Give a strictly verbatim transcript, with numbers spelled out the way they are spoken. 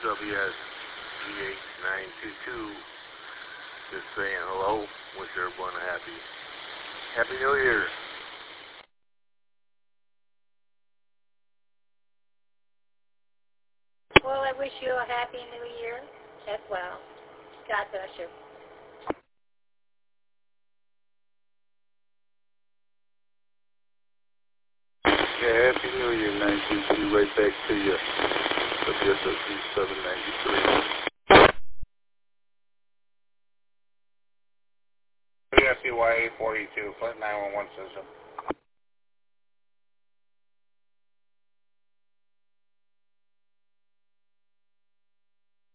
W S E eight nine two two. Just saying hello. Wish everyone a happy, happy New Year. Well, I wish you a happy New Year as well. God bless you. Yeah, happy New Year, nine two two. Right back to you. W S O G seven ninety-three. W S C Y eight forty-two, Flint nine one one system.